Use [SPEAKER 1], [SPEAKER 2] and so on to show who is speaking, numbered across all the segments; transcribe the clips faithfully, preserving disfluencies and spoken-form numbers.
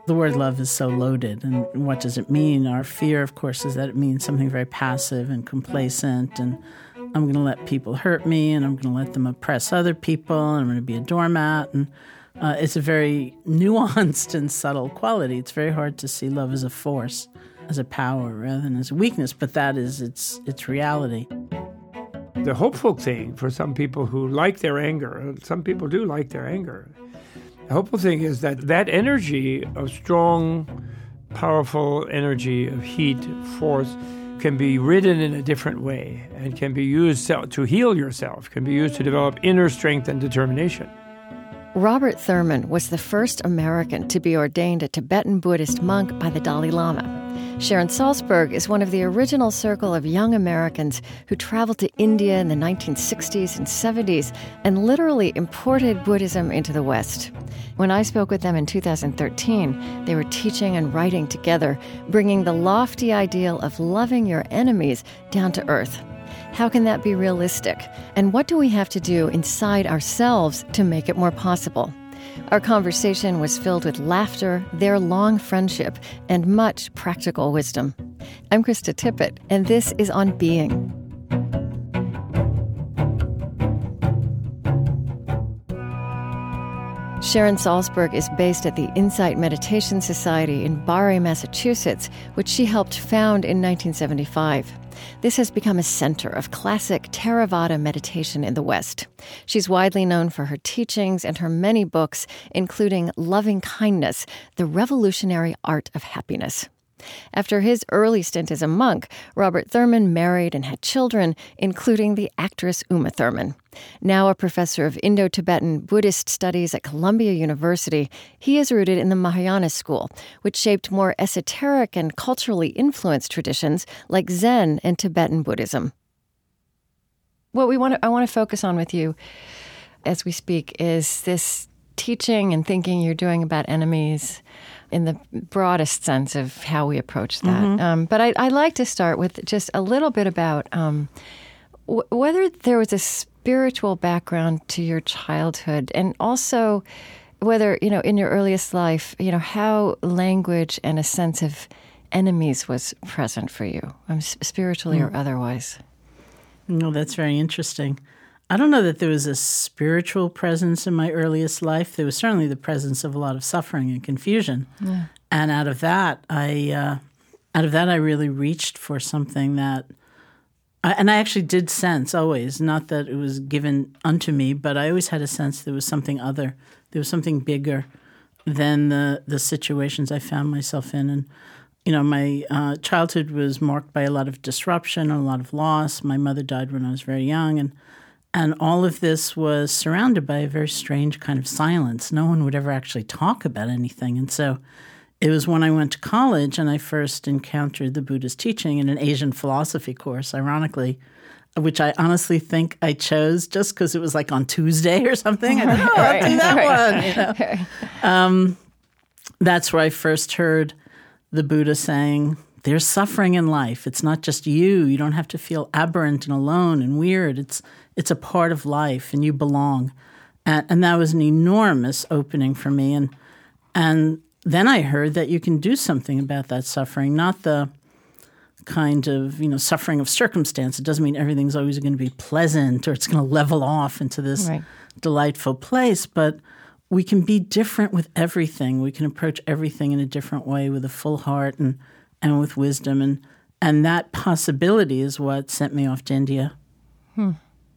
[SPEAKER 1] The word love is so loaded, and what does it mean? Our fear, of course, is that it means something very passive and complacent, and I'm going to let people hurt me, and I'm going to let them oppress other people, and I'm going to be a doormat. And uh, it's a very nuanced and subtle quality. It's very hard to see love as a force, as a power, rather than as a weakness, but that is its its reality.
[SPEAKER 2] The hopeful thing for some people who like their anger, and some people do like their anger, the hopeful thing is that that energy of strong, powerful energy of heat, force, can be ridden in a different way and can be used to heal yourself, can be used to develop inner strength and determination.
[SPEAKER 3] Robert Thurman was the first American to be ordained a Tibetan Buddhist monk by the Dalai Lama. Sharon Salzberg is one of the original circle of young Americans who traveled to India in the nineteen sixties and seventies and literally imported Buddhism into the West. When I spoke with them in two thousand thirteen, they were teaching and writing together, bringing the lofty ideal of loving your enemies down to earth. How can that be realistic? And what do we have to do inside ourselves to make it more possible? Our conversation was filled with laughter, their long friendship, and much practical wisdom. I'm Krista Tippett, and this is On Being. Sharon Salzberg is based at the Insight Meditation Society in Barre, Massachusetts, which she helped found in nineteen seventy-five. This has become a center of classic Theravada meditation in the West. She's widely known for her teachings and her many books, including Loving Kindness, The Revolutionary Art of Happiness. After his early stint as a monk, Robert Thurman married and had children, including the actress Uma Thurman. Now a professor of Indo-Tibetan Buddhist studies at Columbia University, he is rooted in the Mahayana school, which shaped more esoteric and culturally influenced traditions like Zen and Tibetan Buddhism. What we want to, I want to focus on with you as we speak is this teaching and thinking you're doing about enemies in the broadest sense of how we approach that. Mm-hmm. Um, but I, I'd like to start with just a little bit about um, w- whether there was a spiritual background to your childhood, and also whether, you know, in your earliest life, you know, how language and a sense of enemies was present for you, um, spiritually mm. or otherwise.
[SPEAKER 1] No, that's very interesting. I don't know that there was a spiritual presence in my earliest life. There was certainly the presence of a lot of suffering and confusion. Yeah. And out of that, I uh, out of that, I really reached for something that, I, and I actually did sense always, not that it was given unto me, but I always had a sense there was something other. There was something bigger than the, the situations I found myself in. And, you know, my uh, childhood was marked by a lot of disruption, a lot of loss. My mother died when I was very young, and And all of this was surrounded by a very strange kind of silence. No one would ever actually talk about anything. And so it was when I went to college and I first encountered the Buddhist teaching in an Asian philosophy course, ironically, which I honestly think I chose just because it was like on Tuesday or something. I thought, oh, I'll do that one. You know? um, that's where I first heard the Buddha saying, there's suffering in life. It's not just you. You don't have to feel aberrant and alone and weird. It's it's a part of life, and you belong. And, and that was an enormous opening for me. And and then I heard that you can do something about that suffering, not the kind of, you know, suffering of circumstance. It doesn't mean everything's always going to be pleasant or it's going to level off into this right. delightful place, but we can be different with everything. We can approach everything in a different way with a full heart and and with wisdom. And and that possibility is what sent me off to India.
[SPEAKER 3] Hmm.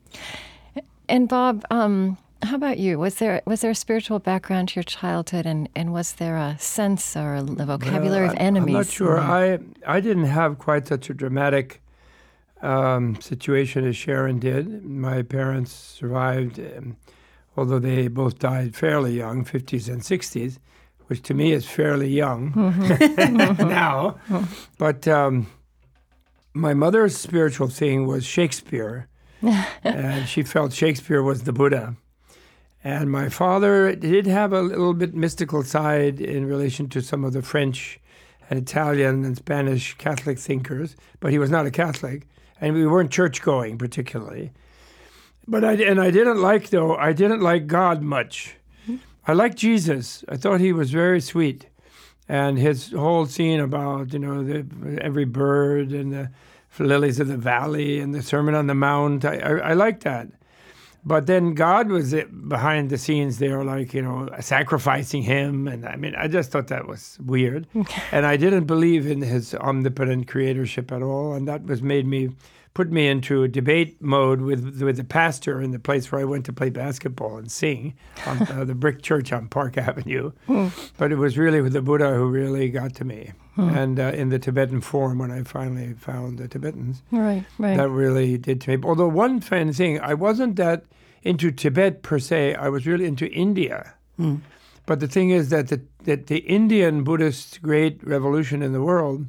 [SPEAKER 3] And Bob, um, how about you? Was there was there a spiritual background to your childhood, and, and was there a sense or a vocabulary
[SPEAKER 2] well,
[SPEAKER 3] of enemies?
[SPEAKER 2] I'm not sure. Mm-hmm. I I didn't have quite such a dramatic um, situation as Sharon did. My parents survived, um, although they both died fairly young, fifties and sixties, which to me is fairly young mm-hmm. now. Mm-hmm. But um, my mother's spiritual thing was Shakespeare. And she felt Shakespeare was the Buddha. And my father did have a little bit mystical side in relation to some of the French and Italian and Spanish Catholic thinkers, but he was not a Catholic, and we weren't church-going particularly. But I, and I didn't like, though, I didn't like God much. I liked Jesus. I thought he was very sweet. And his whole scene about, you know, the, every bird and the lilies of the valley and the Sermon on the Mount, I, I, I like that. But then God was behind the scenes there, like, you know, sacrificing him. And I mean, I just thought that was weird. And I didn't believe in his omnipotent creatorship at all. And that was made me, put me into a debate mode with with the pastor in the place where I went to play basketball and sing, on uh, the brick church on Park Avenue. Mm. But it was really with the Buddha who really got to me. Mm. And uh, in the Tibetan form, when I finally found the Tibetans,
[SPEAKER 3] right, right.
[SPEAKER 2] that really did to me. Although one funny thing, I wasn't that into Tibet per se. I was really into India. Mm. But the thing is that the, that the Indian Buddhist great revolution in the world,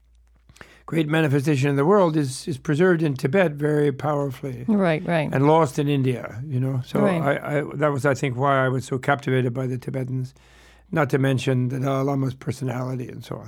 [SPEAKER 2] great manifestation in the world, is, is preserved in Tibet very powerfully.
[SPEAKER 3] Right, right.
[SPEAKER 2] And lost in India, you know. So
[SPEAKER 3] right.
[SPEAKER 2] I, I, that was, I think, why I was so captivated by the Tibetans, not to mention the Dalai Lama's personality and so on.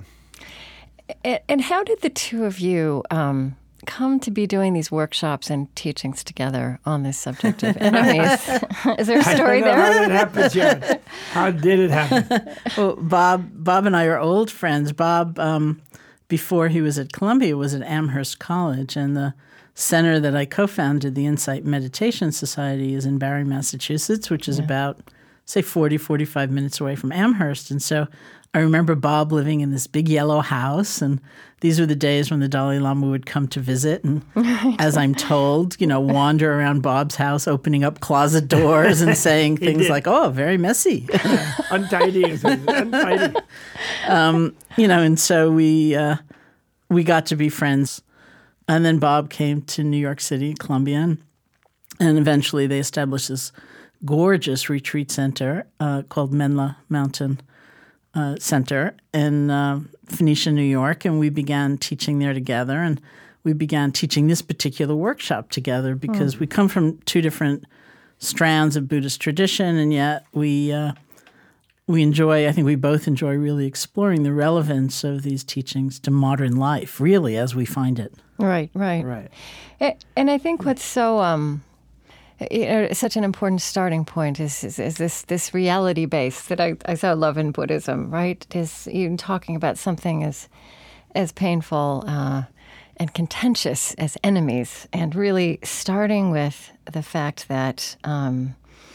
[SPEAKER 3] And, and how did the two of you um, come to be doing these workshops and teachings together on this subject of enemies? Is there a story there?
[SPEAKER 2] How did it happen, Jen? How did it happen?
[SPEAKER 1] Well, Bob, Bob and I are old friends. Bob, um, before he was at Columbia, was at Amherst College, and the center that I co-founded, the Insight Meditation Society, is in Barre, Massachusetts, which is yeah. about, say, forty, forty-five minutes away from Amherst. And so I remember Bob living in this big yellow house, and these were the days when the Dalai Lama would come to visit, and as I'm told, you know, wander around Bob's house, opening up closet doors and saying things like, "Oh, very messy."
[SPEAKER 2] Untidy, untidy.
[SPEAKER 1] Um, you know, and so we uh, we got to be friends. And then Bob came to New York City, Columbia, and, and eventually they established this gorgeous retreat center uh, called Menla Mountain uh, Center in uh, Phoenicia, New York, and we began teaching there together. And we began teaching this particular workshop together because mm. we come from two different strands of Buddhist tradition, and yet we uh, we enjoy, I think we both enjoy really exploring the relevance of these teachings to modern life, really, as we find it.
[SPEAKER 3] Right, right.
[SPEAKER 2] Right.
[SPEAKER 3] And I think what's so um, you know, such an important starting point is is, is this this reality base that I, I so love in Buddhism, right? Is even talking about something as as painful uh, and contentious as enemies, and really starting with the fact that um,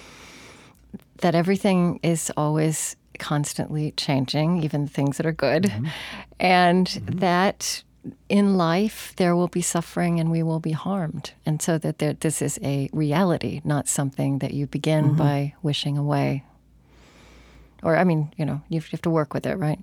[SPEAKER 3] that everything is always constantly changing, even things that are good, mm-hmm. and mm-hmm. that in life there will be suffering and we will be harmed. And so that there, this is a reality, not something that you begin mm-hmm. by wishing away. Or, I mean, you know, you have to work with it, right?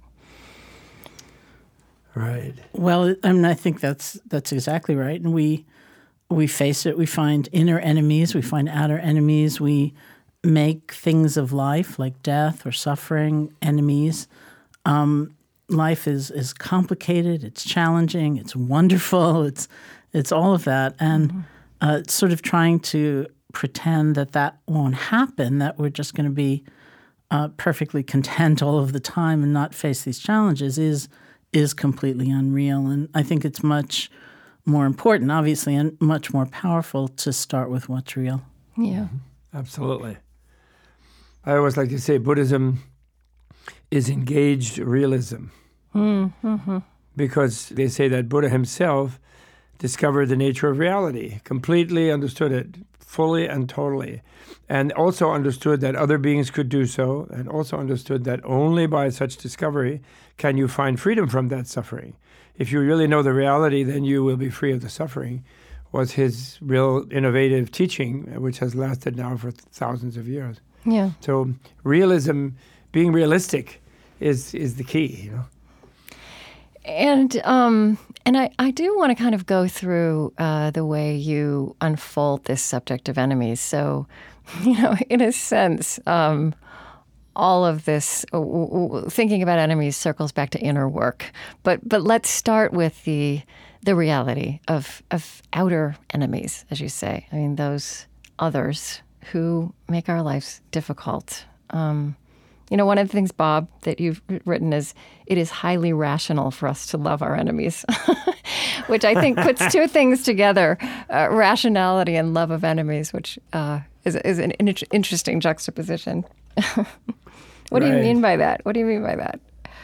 [SPEAKER 2] Right.
[SPEAKER 1] Well, I mean, I think that's that's exactly right. And we we face it. We find inner enemies. We find outer enemies. We make things of life, like death or suffering, enemies. Um, life is is complicated. It's challenging. It's wonderful. It's it's all of that, and mm-hmm. uh, it's sort of trying to pretend that that won't happen. That we're just going to be uh, perfectly content all of the time and not face these challenges is is completely unreal. And I think it's much more important, obviously, and much more powerful to start with what's real.
[SPEAKER 3] Yeah,
[SPEAKER 2] mm-hmm. Absolutely. I always like to say Buddhism is engaged realism.
[SPEAKER 3] Mm-hmm.
[SPEAKER 2] Because they say that Buddha himself discovered the nature of reality, completely understood it, fully and totally, and also understood that other beings could do so, and also understood that only by such discovery can you find freedom from that suffering. If you really know the reality, then you will be free of the suffering, was his real innovative teaching, which has lasted now for thousands of years.
[SPEAKER 3] Yeah.
[SPEAKER 2] So realism, being realistic, is is the key, you know.
[SPEAKER 3] And um, and I, I do want to kind of go through uh, the way you unfold this subject of enemies. So, you know, in a sense, um, all of this uh, w- w- thinking about enemies circles back to inner work. But but let's start with the the reality of of outer enemies, as you say. I mean, those others who make our lives difficult. Um, You know, one of the things, Bob, that you've written is, it is highly rational for us to love our enemies, which I think puts two things together, uh, rationality and love of enemies, which uh, is, is an in- interesting juxtaposition. What right. do you mean by that? What do you mean by that?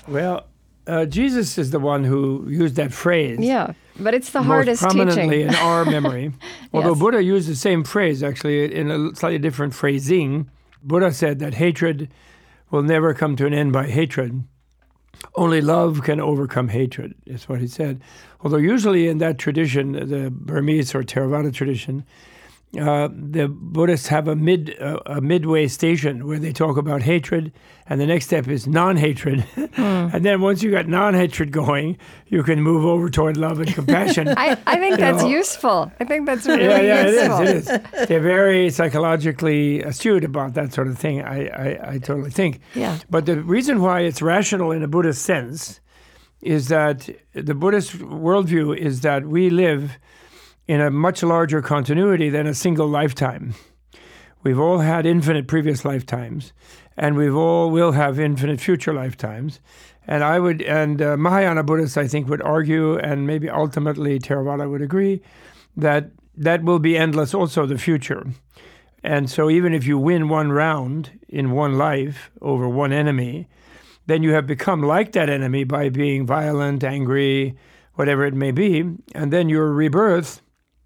[SPEAKER 2] Well, uh, Jesus is the one who used that phrase.
[SPEAKER 3] Yeah, but it's the
[SPEAKER 2] most
[SPEAKER 3] hardest
[SPEAKER 2] prominently
[SPEAKER 3] teaching.
[SPEAKER 2] in our memory. Although
[SPEAKER 3] Yes.
[SPEAKER 2] Buddha used the same phrase, actually, in a slightly different phrasing. Buddha said that hatred will never come to an end by hatred. Only love can overcome hatred, is what he said. Although usually in that tradition, the Burmese or Theravada tradition, uh, the Buddhists have a mid uh, a midway station where they talk about hatred, and the next step is non-hatred. Mm. And then once you got non-hatred going, you can move over toward love and compassion.
[SPEAKER 3] I, I think that's
[SPEAKER 2] know.
[SPEAKER 3] useful. I think that's really
[SPEAKER 2] yeah, yeah,
[SPEAKER 3] useful.
[SPEAKER 2] it is. It is. They're very psychologically astute about that sort of thing. I, I, I totally think.
[SPEAKER 3] Yeah.
[SPEAKER 2] But the reason why it's rational in a Buddhist sense is that the Buddhist worldview is that we live in a much larger continuity than a single lifetime. We've all had infinite previous lifetimes, and we've all will have infinite future lifetimes. And I would, and uh, Mahayana Buddhists, I think, would argue, and maybe ultimately Theravada would agree, that that will be endless also, the future. And so even if you win one round in one life over one enemy, then you have become like that enemy by being violent, angry, whatever it may be, and then your rebirth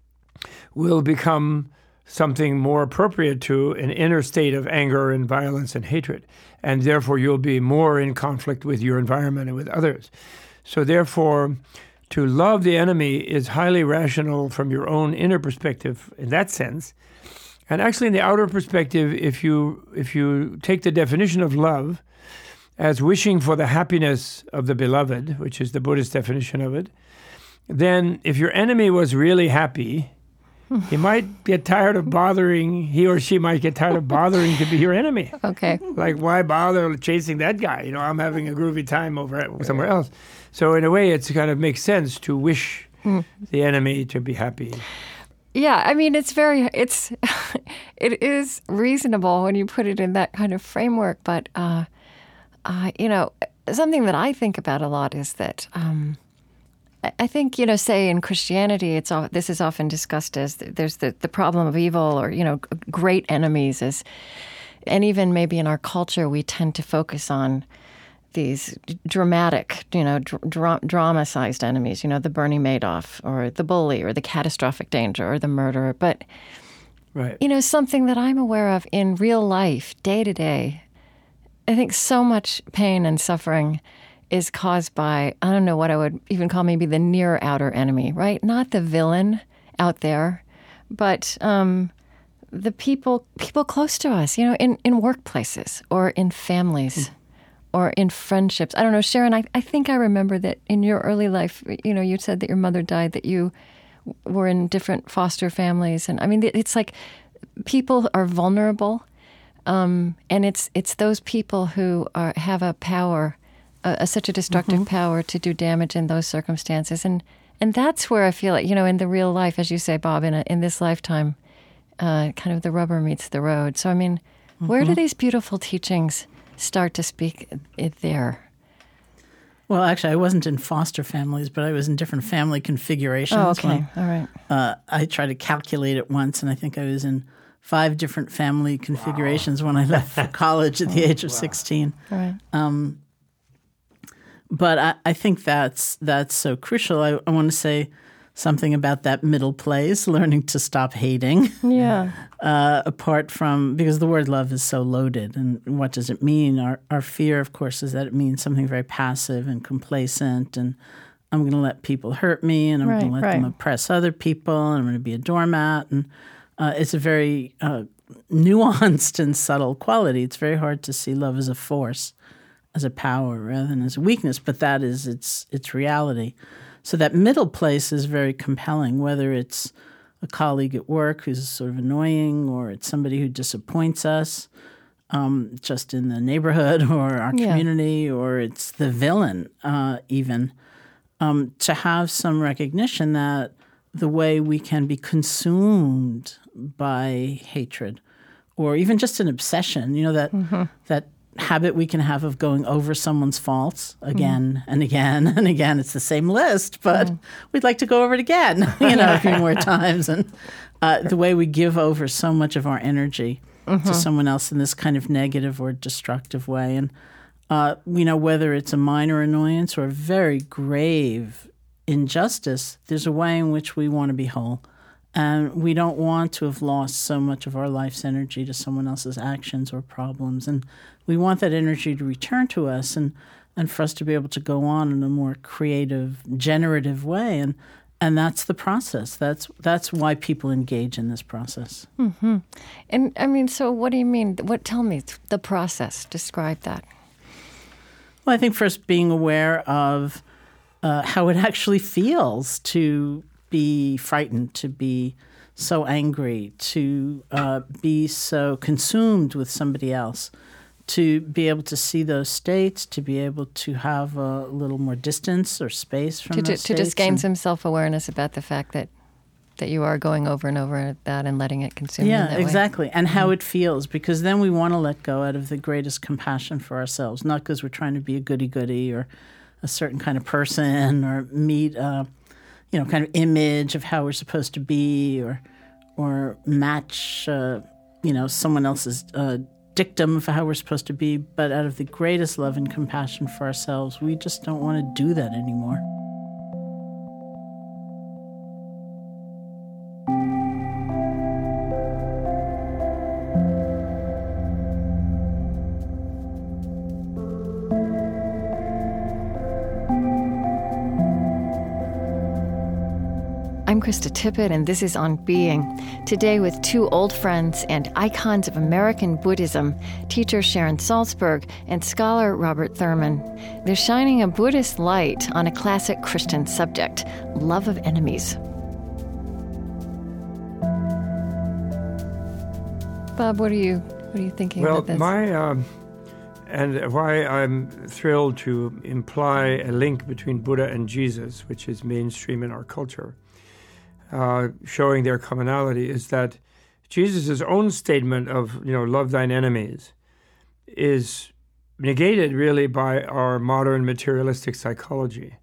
[SPEAKER 2] will become something more appropriate to an inner state of anger and violence and hatred. And therefore, you'll be more in conflict with your environment and with others. So therefore, to love the enemy is highly rational from your own inner perspective in that sense. And actually, in the outer perspective, if you if you take the definition of love as wishing for the happiness of the beloved, which is the Buddhist definition of it, then if your enemy was really happy, he might get tired of bothering, he or she might get tired of bothering to be your enemy.
[SPEAKER 3] Okay.
[SPEAKER 2] Like, why bother chasing that guy? You know, I'm having a groovy time over at somewhere else. So in a way, it kind of makes sense to wish mm. the enemy to be happy.
[SPEAKER 3] Yeah, I mean, it's very, it's, it is reasonable when you put it in that kind of framework. But, uh, uh, you know, something that I think about a lot is that, um, I think, you know, say in Christianity, it's all, this is often discussed as there's the, the problem of evil or, you know, great enemies. As, and even maybe in our culture, we tend to focus on these dramatic, you know, dra- drama-sized enemies, you know, the Bernie Madoff or the bully or the catastrophic danger or the murderer. But,
[SPEAKER 2] right.
[SPEAKER 3] you know, something that I'm aware of in real life, day to day, I think so much pain and suffering is caused by, I don't know what I would even call maybe the near outer enemy, right? Not the villain out there, but um, the people people close to us, you know, in, in workplaces or in families mm. or in friendships. I don't know, Sharon, I, I think I remember that in your early life, you know, you said that your mother died, that you were in different foster families. And I mean, it's like people are vulnerable, um, and it's it's those people who are have a power A, a, such a destructive mm-hmm. power to do damage in those circumstances. And and that's where I feel like, you know, in the real life, as you say, Bob, in a, in this lifetime, uh, kind of the rubber meets the road. So, I mean, mm-hmm. where do these beautiful teachings start to speak it there?
[SPEAKER 1] Well, actually, I wasn't in foster families, but I was in different family configurations.
[SPEAKER 3] Oh, okay.
[SPEAKER 1] When,
[SPEAKER 3] all right.
[SPEAKER 1] Uh, I tried to calculate it once, and I think I was in five different family configurations wow. when I left for college at the age of wow. sixteen.
[SPEAKER 3] All right.
[SPEAKER 1] Um, But I, I think that's that's so crucial. I, I want to say something about that middle place, learning to stop hating.
[SPEAKER 3] Yeah.
[SPEAKER 1] Uh, apart from, because the word love is so loaded. And what does it mean? Our, our fear, of course, is that it means something very passive and complacent. And I'm going to let people hurt me, and I'm
[SPEAKER 3] right,
[SPEAKER 1] going to let
[SPEAKER 3] right.
[SPEAKER 1] them oppress other people, and I'm going to be a doormat. And uh, it's a very uh, nuanced and subtle quality. It's very hard to see love as a force, as a power rather than as a weakness, but that is its its reality. So that middle place is very compelling, whether it's a colleague at work who's sort of annoying, or it's somebody who disappoints us um, just in the neighborhood or our
[SPEAKER 3] yeah.
[SPEAKER 1] community, or it's the villain uh, even, um, to have some recognition that the way we can be consumed by hatred or even just an obsession, you know, that mm-hmm. that habit we can have of going over someone's faults again mm. and again and again. It's the same list, but mm. we'd like to go over it again, you know, a few more times. And uh, the way we give over so much of our energy mm-hmm. to someone else in this kind of negative or destructive way. And uh, you know, whether it's a minor annoyance or a very grave injustice, there's a way in which we want to be whole. And we don't want to have lost so much of our life's energy to someone else's actions or problems. And we want that energy to return to us and, and for us to be able to go on in a more creative, generative way. And and that's the process. That's that's why people engage in this process.
[SPEAKER 3] Mm-hmm. And I mean, so what do you mean? What? Tell me the process. Describe that.
[SPEAKER 1] Well, I think first being aware of uh, how it actually feels to be frightened, to be so angry, to uh, be so consumed with somebody else, to be able to see those states, to be able to have a little more distance or space from
[SPEAKER 3] to,
[SPEAKER 1] those
[SPEAKER 3] to, to just gain and, some self-awareness about the fact that that you are going over and over at that and letting it consume
[SPEAKER 1] yeah,
[SPEAKER 3] you that
[SPEAKER 1] exactly.
[SPEAKER 3] way.
[SPEAKER 1] And
[SPEAKER 3] mm-hmm.
[SPEAKER 1] how it feels, because then we want to let go out of the greatest compassion for ourselves, not because we're trying to be a goody-goody or a certain kind of person or meet a you know, kind of image of how we're supposed to be or or match, uh, you know, someone else's uh, dictum for how we're supposed to be. But out of the greatest love and compassion for ourselves, we just don't want to do that anymore.
[SPEAKER 3] I'm Krista Tippett, and this is On Being. Today with two old friends and icons of American Buddhism, teacher Sharon Salzberg and scholar Robert Thurman. They're shining a Buddhist light on a classic Christian subject, love of enemies. Bob, what are you what are you thinking
[SPEAKER 2] well,
[SPEAKER 3] about this?
[SPEAKER 2] Well, my um, and why I'm thrilled to imply a link between Buddha and Jesus, which is mainstream in our culture. Uh, showing their commonality is that Jesus' own statement of, you know, love thine enemies is negated really by our modern materialistic psychology.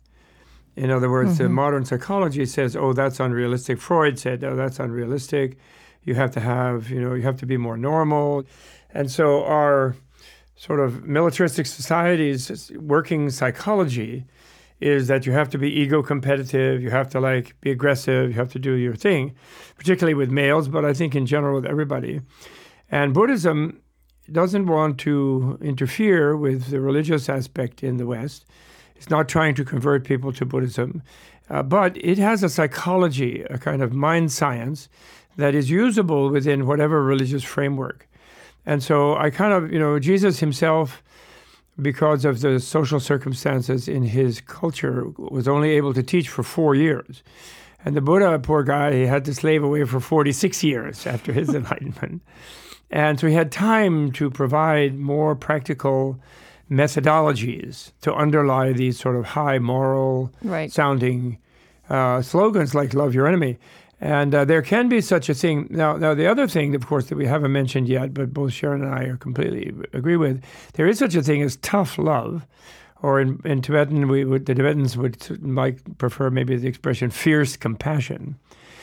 [SPEAKER 2] In other words, mm-hmm. the modern psychology says, oh, that's unrealistic. Freud said, oh, that's unrealistic. You have to have, you know, you have to be more normal. And so our sort of militaristic society's working psychology is that you have to be ego competitive, you have to like be aggressive, you have to do your thing, particularly with males, but I think in general with everybody. And Buddhism doesn't want to interfere with the religious aspect in the West. It's not trying to convert people to Buddhism, uh, but it has a psychology, a kind of mind science that is usable within whatever religious framework. And so I kind of, you know, Jesus himself, because of the social circumstances in his culture, was only able to teach for four years. And the Buddha, poor guy, he had to slave away for forty-six years after his enlightenment. And so he had time to provide more practical methodologies to underlie these sort of high moral
[SPEAKER 3] right.
[SPEAKER 2] sounding uh, slogans like love your enemy. And uh, there can be such a thing. Now, now, the other thing, of course, that we haven't mentioned yet, but both Sharon and I are completely agree with, there is such a thing as tough love, or in, in Tibetan, we would, the Tibetans would might prefer maybe the expression fierce compassion.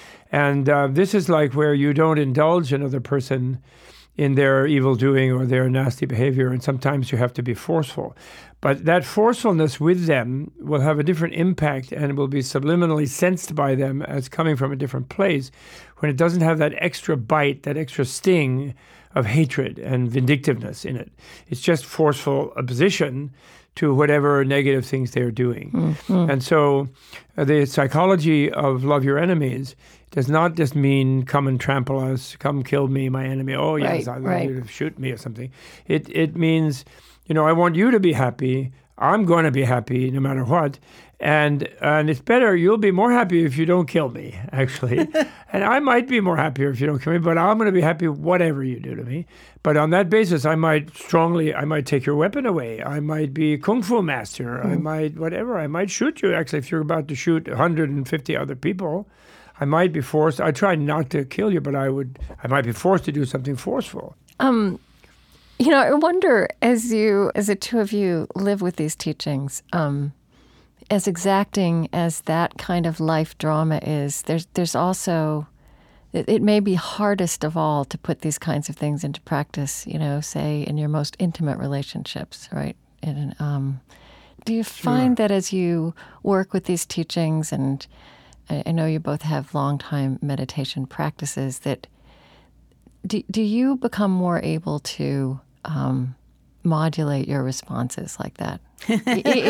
[SPEAKER 2] And uh, this is like where you don't indulge another person in their evil doing or their nasty behavior, and sometimes you have to be forceful. But that forcefulness with them will have a different impact and will be subliminally sensed by them as coming from a different place when it doesn't have that extra bite, that extra sting of hatred and vindictiveness in it. It's just forceful opposition to whatever negative things they're doing. Mm-hmm. And so uh, the psychology of love your enemies does not just mean come and trample us, come kill me, my enemy. Oh, yes,
[SPEAKER 3] right,
[SPEAKER 2] I love
[SPEAKER 3] right.
[SPEAKER 2] you to shoot me or something. It it means, you know, I want you to be happy. I'm going to be happy no matter what. And and it's better, you'll be more happy if you don't kill me, actually. And I might be more happier if you don't kill me, but I'm going to be happy whatever you do to me. But on that basis, I might strongly, I might take your weapon away. I might be a kung fu master. Mm. I might, whatever. I might shoot you, actually, if you're about to shoot one hundred fifty other people. I might be forced, I try not to kill you, but I would, I might be forced to do something forceful.
[SPEAKER 3] Um, you know, I wonder, as you, as the two of you live with these teachings, um, as exacting as that kind of life drama is, there's there's also, it, it may be hardest of all to put these kinds of things into practice, you know, say in your most intimate relationships, right? And um, do you find
[SPEAKER 2] Sure.
[SPEAKER 3] that as you work with these teachings, and I, I know you both have long-time meditation practices, that do, do you become more able to um, modulate your responses like that?
[SPEAKER 2] Well,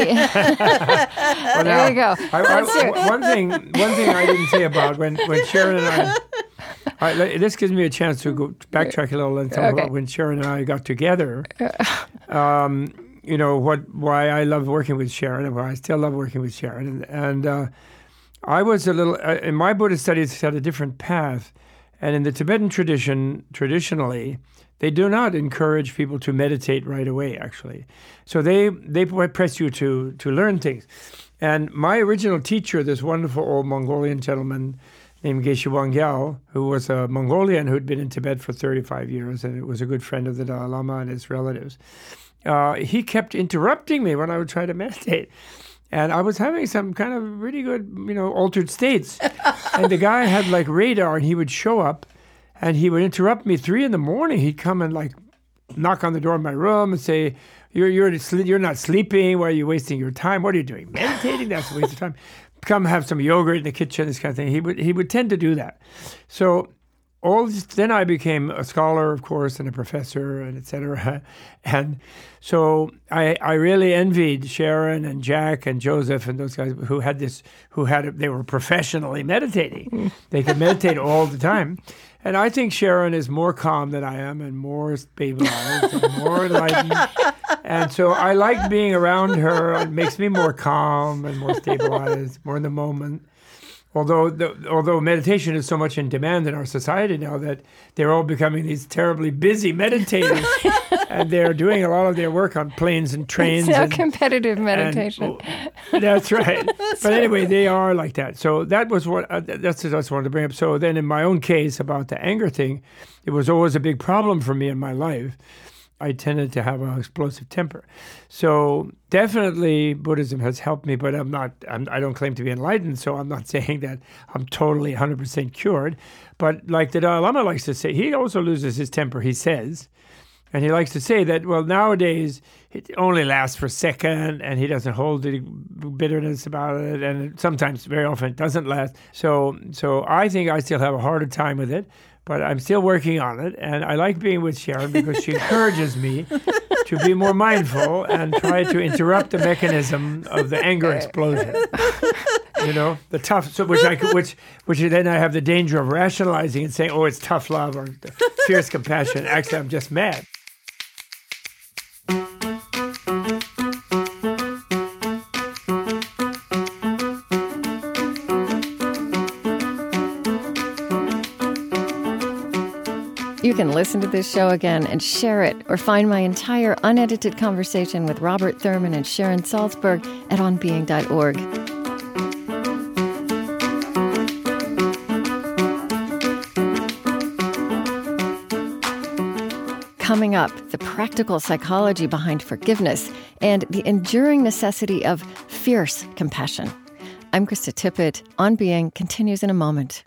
[SPEAKER 3] There
[SPEAKER 2] now,
[SPEAKER 3] you go.
[SPEAKER 2] I, I, one thing, one thing I didn't say about when, when Sharon and I, I, this gives me a chance to go backtrack a little and talk
[SPEAKER 3] Okay.
[SPEAKER 2] about when Sharon and I got together. Um, you know what? Why I love working with Sharon, and why I still love working with Sharon. And, and uh, I was a little uh, in my Buddhist studies had a different path, and in the Tibetan tradition, traditionally, they do not encourage people to meditate right away. Actually, so they they press you to to learn things. And my original teacher, this wonderful old Mongolian gentleman named Geshe Wangyal, who was a Mongolian who'd been in Tibet for thirty-five years, and was a good friend of the Dalai Lama and his relatives. Uh, he kept interrupting me when I would try to meditate. And I was having some kind of really good, you know, altered states. And the guy had like radar, and he would show up and he would interrupt me three in the morning. He'd come and like knock on the door of my room and say, you're, you're, you're not sleeping. Why are you wasting your time? What are you doing? Meditating? That's a waste of time. Come have some yogurt in the kitchen, this kind of thing. He would, he would tend to do that. So all this, then I became a scholar, of course, and a professor, and et cetera. And so I, I really envied Sharon and Jack and Joseph and those guys who had this, who had they were professionally meditating. They could meditate all the time. And I think Sharon is more calm than I am, and more stabilized, and more enlightened. And so I like being around her. It makes me more calm and more stabilized, more in the moment. Although the, although meditation is so much in demand in our society now that they're all becoming these terribly busy meditators, and they're doing a lot of their work on planes and trains.
[SPEAKER 3] It's
[SPEAKER 2] and,
[SPEAKER 3] competitive meditation.
[SPEAKER 2] And, that's right. But anyway, they are like that. So that was what uh, that's what I just wanted to bring up. So then, in my own case about the anger thing, it was always a big problem for me in my life. I tended to have an explosive temper. So definitely Buddhism has helped me, but I'm not, I'm, I don't claim to be enlightened, so I'm not saying that I'm totally one hundred percent cured. But like the Dalai Lama likes to say, he also loses his temper, he says. And he likes to say that, well, nowadays it only lasts for a second, and he doesn't hold the bitterness about it, and sometimes, very often, it doesn't last. So, so I think I still have a harder time with it, but I'm still working on it. And I like being with Sharon because she encourages me to be more mindful and try to interrupt the mechanism of the anger explosion. You know, the tough, so which I could, which, which then I have the danger of rationalizing and saying, "Oh, it's tough love or fierce compassion." Actually, I'm just mad.
[SPEAKER 3] You can listen to this show again and share it, or find my entire unedited conversation with Robert Thurman and Sharon Salzberg at on being dot org. Coming up, the practical psychology behind forgiveness and the enduring necessity of fierce compassion. I'm Krista Tippett. On Being continues in a moment.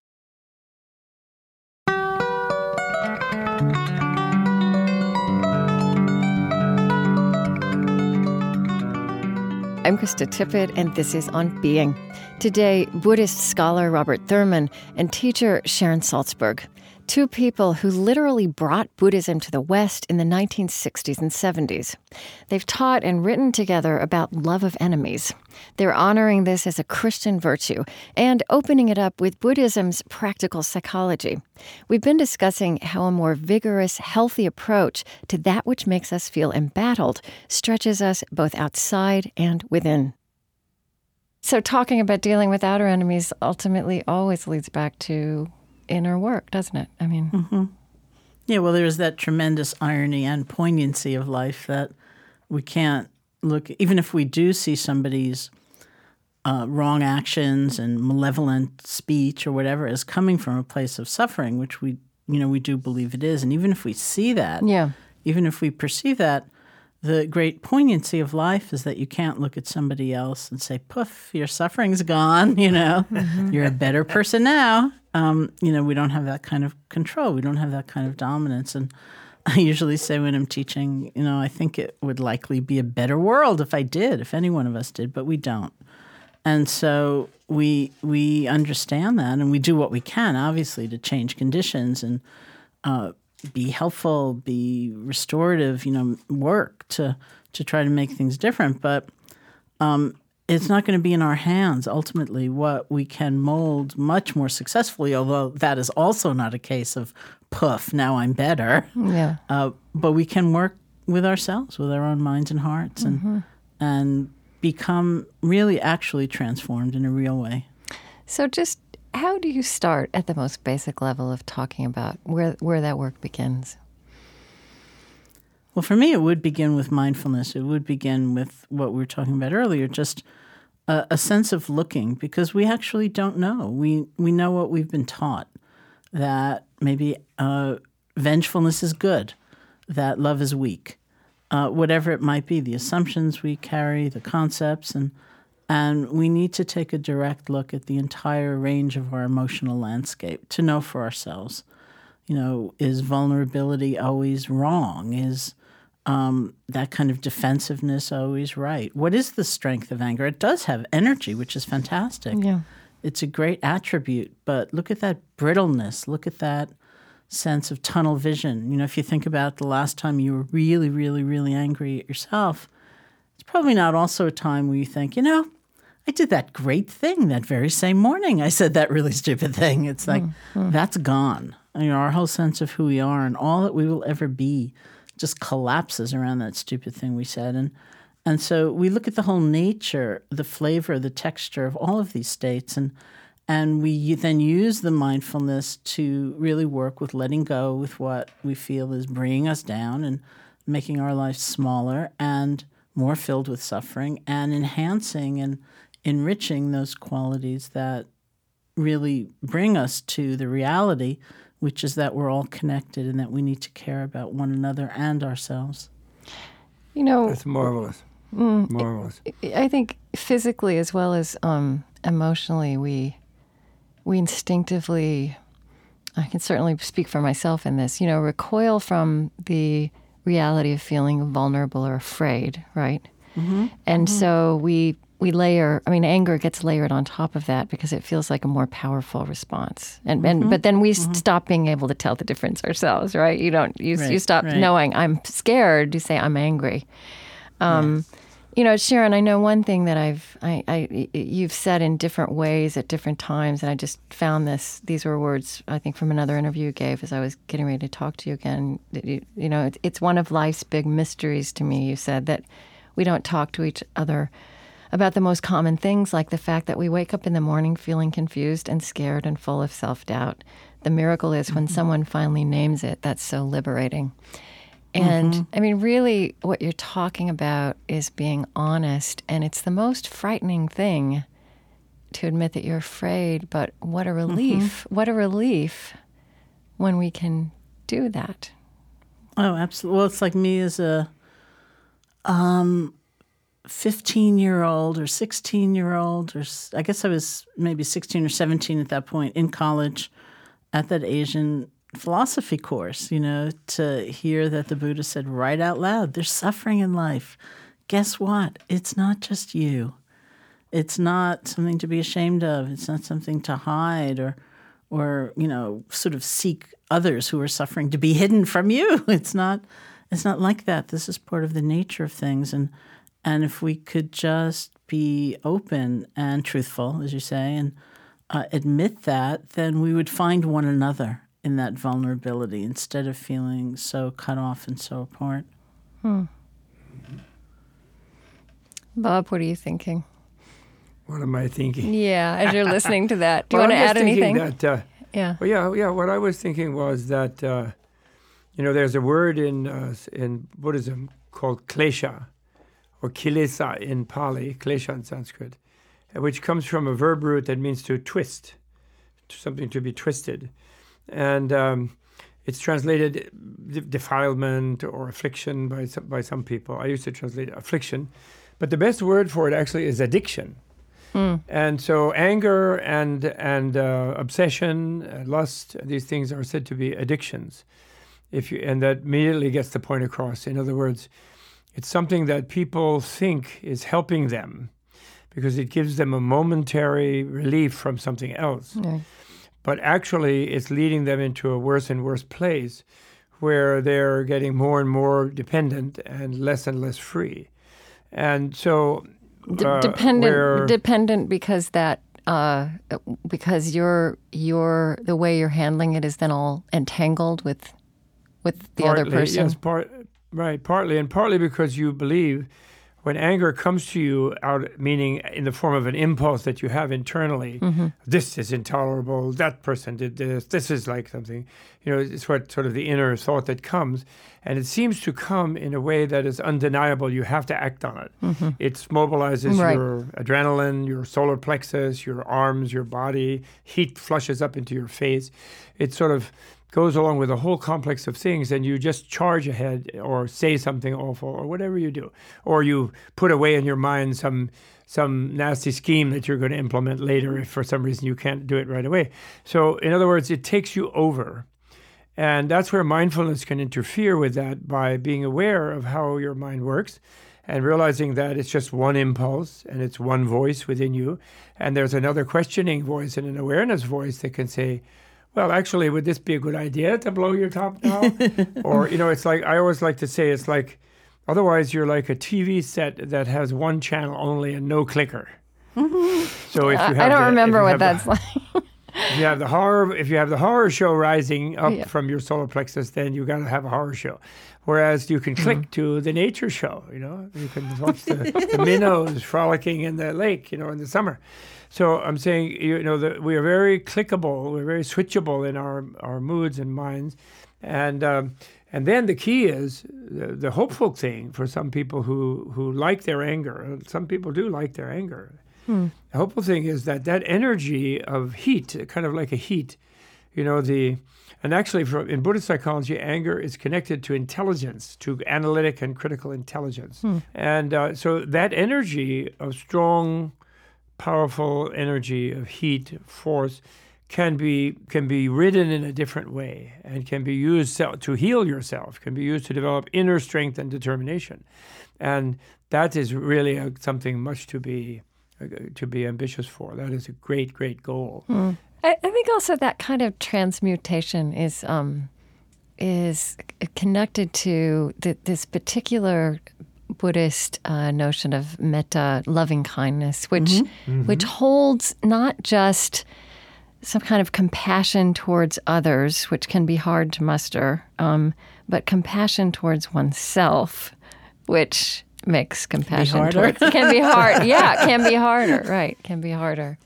[SPEAKER 3] I'm Krista Tippett, and this is On Being. Today, Buddhist scholar Robert Thurman and teacher Sharon Salzberg. Two people who literally brought Buddhism to the West in the nineteen sixties and seventies. They've taught and written together about love of enemies. They're honoring this as a Christian virtue and opening it up with Buddhism's practical psychology. We've been discussing how a more vigorous, healthy approach to that which makes us feel embattled stretches us both outside and within. So talking about dealing with outer enemies ultimately always leads back to inner work, doesn't it? I mean...
[SPEAKER 1] Mm-hmm. Yeah, well, there's that tremendous irony and poignancy of life that we can't look... Even if we do see somebody's uh, wrong actions and malevolent speech or whatever as coming from a place of suffering, which we, you know, we do believe it is, and even if we see that,
[SPEAKER 3] yeah.
[SPEAKER 1] even if we perceive that, the great poignancy of life is that you can't look at somebody else and say, poof, your suffering's gone, you know, mm-hmm. You're a better person now. Um, you know, we don't have that kind of control. We don't have that kind of dominance. And I usually say when I'm teaching, you know, I think it would likely be a better world if I did, if any one of us did, but we don't. And so we we understand that, and we do what we can, obviously, to change conditions and uh, be helpful, be restorative, you know, work to to try to make things different. But um, it's not going to be in our hands, ultimately, what we can mold much more successfully, although that is also not a case of, poof, now I'm better.
[SPEAKER 3] Yeah.
[SPEAKER 1] Uh, but we can work with ourselves, with our own minds and hearts, and mm-hmm. and become really actually transformed in a real way.
[SPEAKER 3] So just how do you start at the most basic level of talking about where where that work begins?
[SPEAKER 1] Well, for me, it would begin with mindfulness. It would begin with what we were talking about earlier, just a, a sense of looking, because we actually don't know. We we know what we've been taught, that maybe uh, vengefulness is good, that love is weak, uh, whatever it might be, the assumptions we carry, the concepts, and and we need to take a direct look at the entire range of our emotional landscape to know for ourselves. You know, is vulnerability always wrong? Is um, that kind of defensiveness always right? What is the strength of anger? It does have energy, which is fantastic.
[SPEAKER 3] Yeah.
[SPEAKER 1] It's a great attribute, but look at that brittleness. Look at that sense of tunnel vision. You know, if you think about the last time you were really, really, really angry at yourself, it's probably not also a time where you think, you know, I did that great thing that very same morning. I said that really stupid thing. It's like, mm-hmm. that's gone. You know, our whole sense of who we are and all that we will ever be just collapses around that stupid thing we said. And and so we look at the whole nature, the flavor, the texture of all of these states, and and we then use the mindfulness to really work with letting go with what we feel is bringing us down and making our lives smaller and more filled with suffering, and enhancing and enriching those qualities that really bring us to the reality, which is that we're all connected and that we need to care about one another and ourselves.
[SPEAKER 3] You know,
[SPEAKER 2] that's marvelous. Mm, marvelous.
[SPEAKER 3] I think physically as well as um, emotionally, we we instinctively, I can certainly speak for myself in this, you know, recoil from the reality of feeling vulnerable or afraid, right? Mm-hmm. And mm-hmm. so we we layer, I mean, anger gets layered on top of that because it feels like a more powerful response. And, mm-hmm. and but then we mm-hmm. stop being able to tell the difference ourselves, right? You don't, you, right, you stop right. knowing I'm scared, you say I'm angry. Um, yes. You know, Sharon, I know one thing that I've, I, I, you've said in different ways at different times, and I just found this, these were words, I think, from another interview you gave as I was getting ready to talk to you again. You, you know, it's, it's one of life's big mysteries to me, you said, that we don't talk to each other about the most common things, like the fact that we wake up in the morning feeling confused and scared and full of self-doubt. The miracle is when mm-hmm. someone finally names it. That's so liberating. And, mm-hmm. I mean, really, what you're talking about is being honest, and it's the most frightening thing to admit that you're afraid, but what a relief. Mm-hmm. What a relief when we can do that.
[SPEAKER 1] Oh, absolutely. Well, it's like me as a... Um, fifteen-year-old or sixteen-year-old, or I guess I was maybe sixteen or seventeen at that point in college at that Asian philosophy course, you know, to hear that the Buddha said right out loud, there's suffering in life. Guess what? It's not just you. It's not something to be ashamed of. It's not something to hide or, or you know, sort of seek others who are suffering to be hidden from you. It's not, it's not like that. This is part of the nature of things. And And if we could just be open and truthful, as you say, and uh, admit that, then we would find one another in that vulnerability instead of feeling so cut off and so apart.
[SPEAKER 3] Hmm. Bob, what are you thinking?
[SPEAKER 2] What am I thinking?
[SPEAKER 3] Yeah, as you're listening to that. Do you
[SPEAKER 2] well,
[SPEAKER 3] want
[SPEAKER 2] I'm
[SPEAKER 3] to add anything?
[SPEAKER 2] That, uh,
[SPEAKER 3] yeah.
[SPEAKER 2] Well, yeah, yeah. What I was thinking was that, uh, you know, there's a word in uh, in Buddhism called klesha, or kilesa in Pali, klesha in Sanskrit, which comes from a verb root that means to twist, to something to be twisted. And um, it's translated de- defilement or affliction by some, by some people. I used to translate affliction. But the best word for it actually is addiction. Mm. And so anger and, and uh, obsession, uh, lust, these things are said to be addictions. if you and that immediately gets the point across. In other words, it's something that people think is helping them because it gives them a momentary relief from something else.
[SPEAKER 3] Right.
[SPEAKER 2] But actually, it's leading them into a worse and worse place where they're getting more and more dependent and less and less free. And so...
[SPEAKER 3] D-
[SPEAKER 2] uh,
[SPEAKER 3] dependent,
[SPEAKER 2] where,
[SPEAKER 3] dependent because that... Uh, because you're, you're, the way you're handling it is then all entangled with with the
[SPEAKER 2] partly,
[SPEAKER 3] other person.
[SPEAKER 2] Yes, part, right, partly. And partly because you believe when anger comes to you, out meaning in the form of an impulse that you have internally, mm-hmm. this is intolerable, that person did this, this is like something, you know, it's what sort of the inner thought that comes. And it seems to come in a way that is undeniable. You have to act on it. Mm-hmm. It mobilizes
[SPEAKER 3] right.
[SPEAKER 2] your adrenaline, your solar plexus, your arms, your body. Heat flushes up into your face. It sort of goes along with a whole complex of things, and you just charge ahead or say something awful or whatever you do. Or you put away in your mind some some nasty scheme that you're going to implement later if for some reason you can't do it right away. So in other words, it takes you over. And that's where mindfulness can interfere with that by being aware of how your mind works and realizing that it's just one impulse and it's one voice within you. And there's another questioning voice and an awareness voice that can say, well, actually, would this be a good idea to blow your top now? Or, you know, it's like, I always like to say, it's like, otherwise you're like a T V set that has one channel only and no clicker. Mm-hmm. So if you have
[SPEAKER 3] I don't
[SPEAKER 2] the,
[SPEAKER 3] remember what
[SPEAKER 2] the,
[SPEAKER 3] that's like.
[SPEAKER 2] If you have the horror, if you have the horror show rising up
[SPEAKER 3] yeah.
[SPEAKER 2] from your solar plexus, then you got to have a horror show. Whereas you can click mm. to the nature show. You know, you can watch the, the minnows frolicking in the lake. You know, in the summer. So I'm saying, you know, that we are very clickable, we're very switchable in our our moods and minds, and um, and then the key is the, the hopeful thing for some people who who like their anger. Some people do like their anger. Hmm. The hopeful thing is that that energy of heat, kind of like a heat, you know, the, and actually for, in Buddhist psychology, anger is connected to intelligence, to analytic and critical intelligence. Hmm. And uh, so that energy of strong, powerful energy of heat, force, can be can be ridden in a different way and can be used to heal yourself, can be used to develop inner strength and determination. And that is really a, something much to be to be ambitious for. That is a great, great goal.
[SPEAKER 3] Mm. I, I think also that kind of transmutation is um, is connected to the, this particular Buddhist uh, notion of metta, loving kindness, which mm-hmm. Mm-hmm. which holds not just some kind of compassion towards others, which can be hard to muster, um, but compassion towards oneself, which makes compassion towards can be hard. Yeah, it can be harder. Right, can be harder.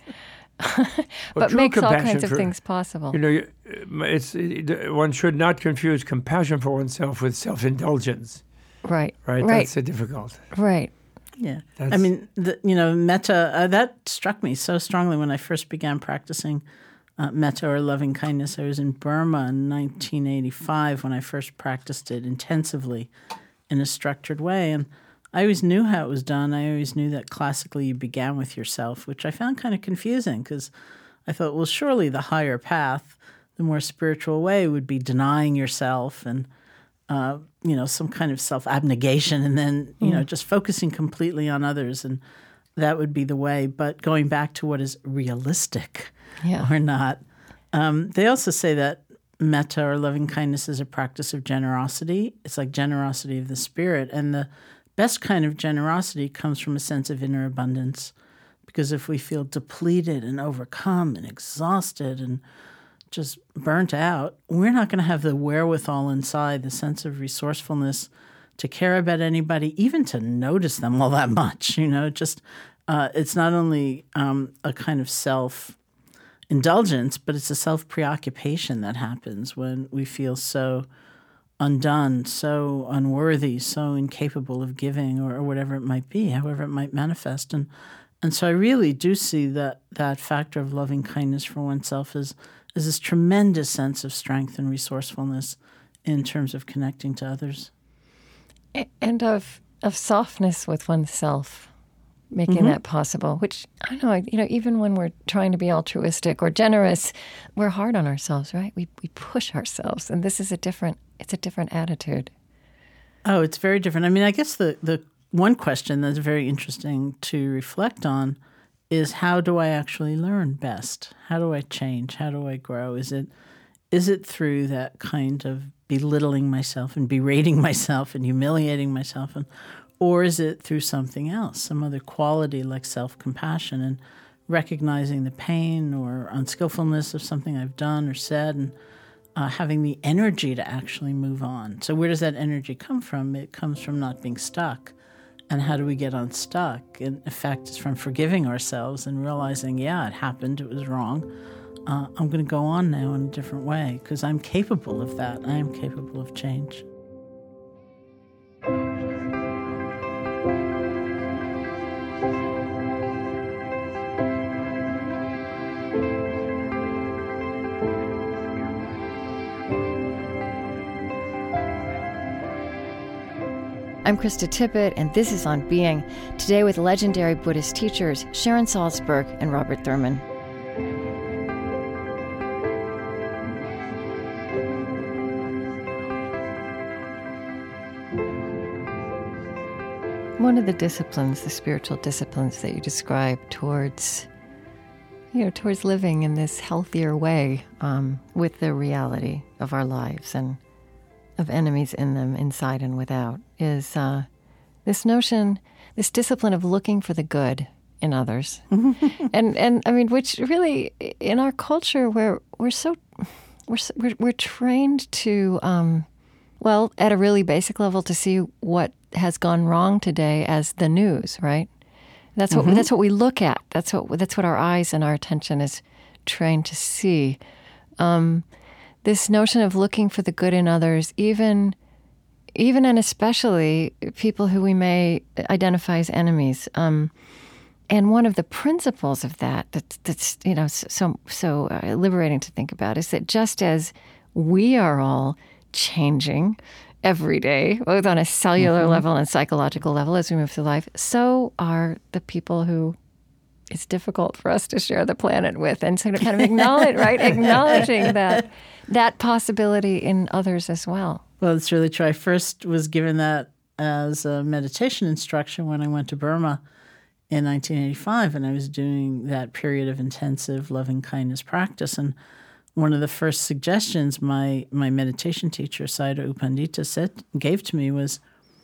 [SPEAKER 3] But
[SPEAKER 2] well,
[SPEAKER 3] makes all kinds of for, things possible.
[SPEAKER 2] You know, it's it, one should not confuse compassion for oneself with self-indulgence.
[SPEAKER 3] Right,
[SPEAKER 2] right.
[SPEAKER 3] Right.
[SPEAKER 2] That's a difficult.
[SPEAKER 3] Right.
[SPEAKER 1] Yeah.
[SPEAKER 2] That's,
[SPEAKER 1] I mean, the, you know, metta, uh, that struck me so strongly when I first began practicing uh, metta or loving kindness. I was in Burma in nineteen eighty-five when I first practiced it intensively in a structured way. And I always knew how it was done. I always knew that classically you began with yourself, which I found kind of confusing because I thought, well, surely the higher path, the more spiritual way would be denying yourself and, uh, you know, some kind of self-abnegation and then, you mm. know, just focusing completely on others. And that would be the way. But going back to what is realistic
[SPEAKER 3] yeah.
[SPEAKER 1] or not, um, they also say that metta or loving kindness is a practice of generosity. It's like generosity of the spirit. And the best kind of generosity comes from a sense of inner abundance, because if we feel depleted and overcome and exhausted and just burnt out, we're not going to have the wherewithal inside, the sense of resourcefulness to care about anybody, even to notice them all that much. You know, just uh, it's not only um, a kind of self-indulgence, but it's a self-preoccupation that happens when we feel so undone, so unworthy, so incapable of giving, or, or whatever it might be, however it might manifest. And and so I really do see that that factor of loving kindness for oneself is, is this tremendous sense of strength and resourcefulness in terms of connecting to others.
[SPEAKER 3] And of of softness with oneself. making
[SPEAKER 1] mm-hmm.
[SPEAKER 3] that possible, which, I don't know, you know, even when we're trying to be altruistic or generous, we're hard on ourselves, right? We we push ourselves, and this is a different, it's a different attitude.
[SPEAKER 1] Oh, it's very different. I mean, I guess the, the one question that's very interesting to reflect on is, how do I actually learn best? How do I change? How do I grow? Is it is it through that kind of belittling myself and berating myself and humiliating myself, and or is it through something else, some other quality like self-compassion and recognizing the pain or unskillfulness of something I've done or said, and uh, having the energy to actually move on? So where does that energy come from? It comes from not being stuck. And how do we get unstuck? In effect, it's from forgiving ourselves and realizing, yeah, it happened, it was wrong. Uh, I'm going to go on now in a different way because I'm capable of that. I am capable of change.
[SPEAKER 3] I'm Krista Tippett, and this is On Being, today with legendary Buddhist teachers Sharon Salzberg and Robert Thurman. One of the disciplines, the spiritual disciplines that you describe towards, you know, towards living in this healthier way um, with the reality of our lives and of enemies in them, inside and without, is uh, this notion, this discipline of looking for the good in others. and, and I mean, which really, in our culture, where we're so, we're, we're, we're trained to, um, well, at a really basic level, to see what has gone wrong today as the news, right? That's what, mm-hmm. that's what we look at. That's what, that's what our eyes and our attention is trained to see. Um, This notion of looking for the good in others, even, even and especially people who we may identify as enemies. Um, and one of the principles of that, that's, that's you know, so so uh, liberating to think about, is that just as we are all changing every day, both on a cellular mm-hmm. level and psychological level as we move through life, so are the people who it's difficult for us to share the planet with, and so to kind of acknowledge, right, acknowledging that that possibility in others as well.
[SPEAKER 1] Well, it's really true. I first was given that as a meditation instruction when I went to Burma in nineteen eighty-five, and I was doing that period of intensive loving kindness practice. And one of the first suggestions my my meditation teacher, Sayadaw U Pandita, said gave to me was,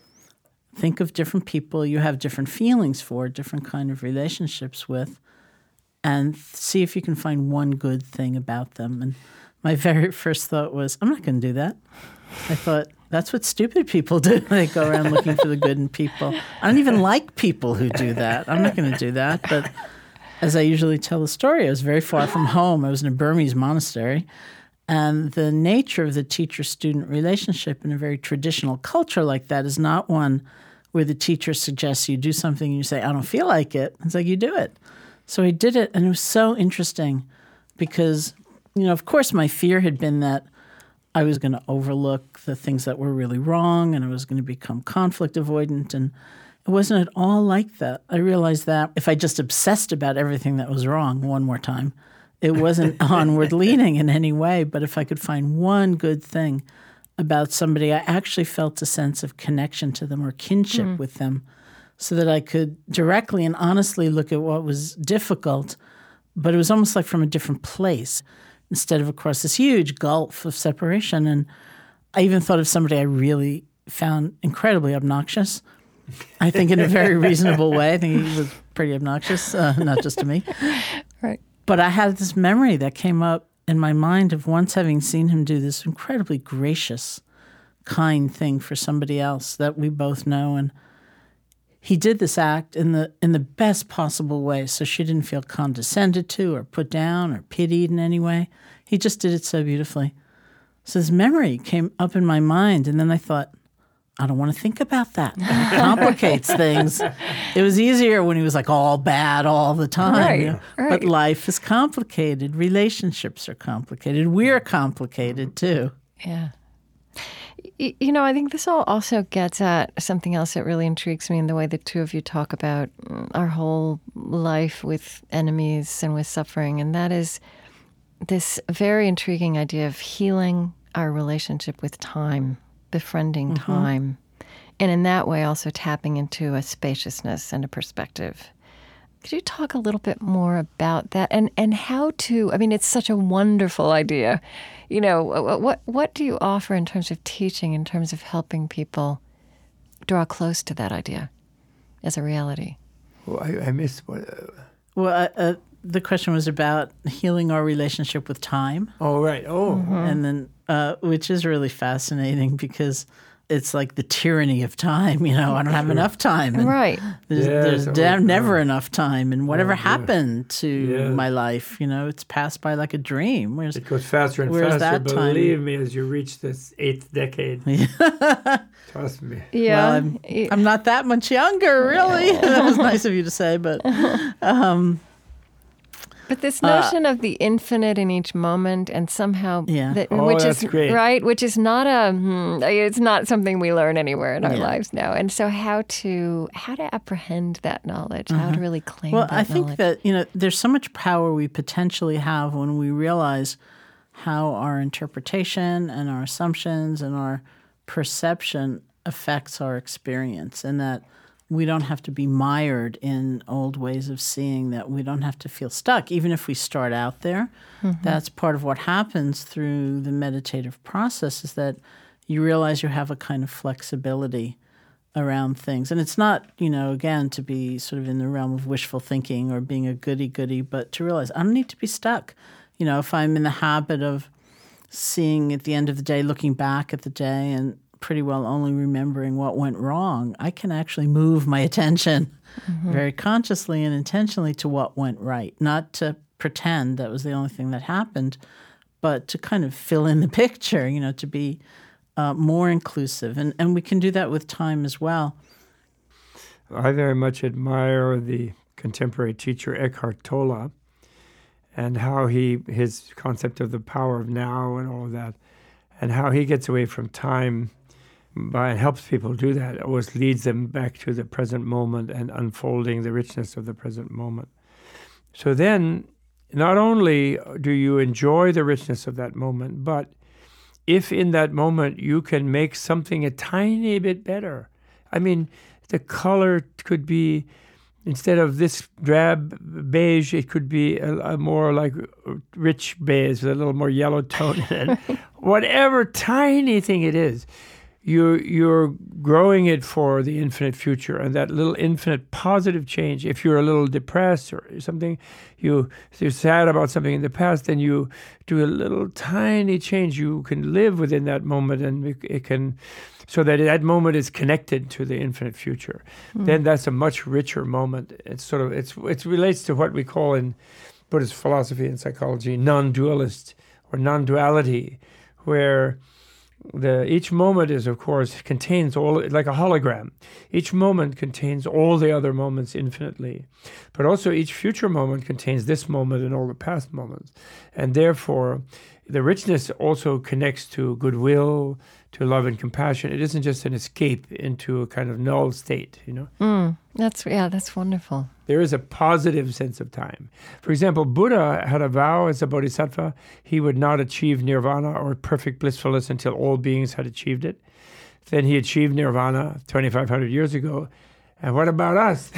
[SPEAKER 1] think of different people you have different feelings for, different kind of relationships with, and see if you can find one good thing about them. And my very first thought was, I'm not going to do that. I thought, that's what stupid people do. They go around looking for the good in people. I don't even like people who do that. I'm not going to do that. But as I usually tell the story, I was very far from home. I was in a Burmese monastery. And the nature of the teacher-student relationship in a very traditional culture like that is not one where the teacher suggests you do something and you say, I don't feel like it. It's like, you do it. So I did it, and it was so interesting because, you know, of course my fear had been that I was going to overlook the things that were really wrong and I was going to become conflict avoidant, and it wasn't at all like that. I realized that if I just obsessed about everything that was wrong one more time, it wasn't onward leading in any way. But if I could find one good thing about somebody, I actually felt a sense of connection to them or kinship mm. with them, so that I could directly and honestly look at what was difficult, but it was almost like from a different place instead of across this huge gulf of separation. And I even thought of somebody I really found incredibly obnoxious, I think in a very reasonable way. I think he was pretty obnoxious, uh, not just to me.
[SPEAKER 3] Right.
[SPEAKER 1] But I had this memory that came up in my mind of once having seen him do this incredibly gracious, kind thing for somebody else that we both know. And he did this act in the in the best possible way, so she didn't feel condescended to or put down or pitied in any way. He just did it so beautifully. So this memory came up in my mind, and then I thought, I don't want to think about that. It complicates things. It was easier when he was like all bad all the time.
[SPEAKER 3] Right,
[SPEAKER 1] you know?
[SPEAKER 3] right.
[SPEAKER 1] But life is complicated. Relationships are complicated. We're complicated too.
[SPEAKER 3] Yeah. You know, I think this all also gets at something else that really intrigues me in the way the two of you talk about our whole life with enemies and with suffering, and that is this very intriguing idea of healing our relationship with time, befriending mm-hmm. time, and in that way also tapping into a spaciousness and a perspective. Could you talk a little bit more about that and, and how to, I mean, it's such a wonderful idea. You know, what what do you offer in terms of teaching, in terms of helping people draw close to that idea as a reality?
[SPEAKER 2] Well, I, I missed what... Uh...
[SPEAKER 1] Well, uh, uh, the question was about healing our relationship with time.
[SPEAKER 2] Oh, right. Oh.
[SPEAKER 1] Mm-hmm. And then, uh, which is really fascinating because it's like the tyranny of time. You know, I don't have enough time. And
[SPEAKER 3] right.
[SPEAKER 1] There's,
[SPEAKER 2] yes,
[SPEAKER 1] there's
[SPEAKER 2] oh,
[SPEAKER 1] damn
[SPEAKER 2] oh.
[SPEAKER 1] never enough time. And whatever
[SPEAKER 2] oh,
[SPEAKER 1] happened to
[SPEAKER 2] yes.
[SPEAKER 1] my life, you know, it's passed by like a dream. Whereas,
[SPEAKER 2] it goes faster and
[SPEAKER 1] whereas
[SPEAKER 2] faster,
[SPEAKER 1] that time,
[SPEAKER 2] believe me, as you reach this eighth decade. Trust me.
[SPEAKER 3] Yeah.
[SPEAKER 1] Well, I'm, I'm not that much younger, really. That was nice of you to say, but... Um,
[SPEAKER 3] But this notion uh, of the infinite in each moment, and somehow,
[SPEAKER 1] yeah.
[SPEAKER 3] that,
[SPEAKER 2] oh,
[SPEAKER 3] which
[SPEAKER 2] that's
[SPEAKER 3] is
[SPEAKER 2] great.
[SPEAKER 3] right, which is not a, hmm, it's not something we learn anywhere in our
[SPEAKER 1] yeah.
[SPEAKER 3] lives now. And so, how to how to apprehend that knowledge,
[SPEAKER 1] uh-huh.
[SPEAKER 3] how to really claim
[SPEAKER 1] well,
[SPEAKER 3] that
[SPEAKER 1] I think
[SPEAKER 3] knowledge.
[SPEAKER 1] that you know, there's so much power we potentially have when we realize how our interpretation and our assumptions and our perception affects our experience, and that we don't have to be mired in old ways of seeing, that we don't have to feel stuck, even if we start out there. Mm-hmm. That's part of what happens through the meditative process, is that you realize you have a kind of flexibility around things. And it's not, you know, again, to be sort of in the realm of wishful thinking or being a goody-goody, but to realize I don't need to be stuck. You know, if I'm in the habit of seeing at the end of the day, looking back at the day and pretty well only remembering what went wrong, I can actually move my attention mm-hmm. very consciously and intentionally to what went right. Not to pretend that was the only thing that happened, but to kind of fill in the picture, you know, to be uh, more inclusive. And, and we can do that with time as well.
[SPEAKER 2] I very much admire the contemporary teacher Eckhart Tolle and how he, his concept of the power of now and all of that, and how he gets away from time by and helps people do that. It always leads them back to the present moment and unfolding the richness of the present moment. So then, not only do you enjoy the richness of that moment, but if in that moment you can make something a tiny bit better. I mean, the color could be, instead of this drab beige, it could be a, a more like rich beige with a little more yellow tone in it. Whatever tiny thing it is, you're, you're growing it for the infinite future, and that little infinite positive change. If you're a little depressed or something, you, you're sad about something in the past, then you do a little tiny change. You can live within that moment, and it, it can, so that that moment is connected to the infinite future. Mm. Then that's a much richer moment. It's sort of, it's it relates to what we call in Buddhist philosophy and psychology non-dualist or non-duality, where the each moment is, of course, contains all, like a hologram. Each moment contains all the other moments infinitely. But also each future moment contains this moment and all the past moments. And therefore, the richness also connects to goodwill, to love and compassion. It isn't just an escape into a kind of null state, you know?
[SPEAKER 3] Mm, that's, yeah, that's wonderful.
[SPEAKER 2] There is a positive sense of time. For example, Buddha had a vow as a bodhisattva. He would not achieve nirvana or perfect blissfulness until all beings had achieved it. Then he achieved nirvana twenty-five hundred years ago. And what about us?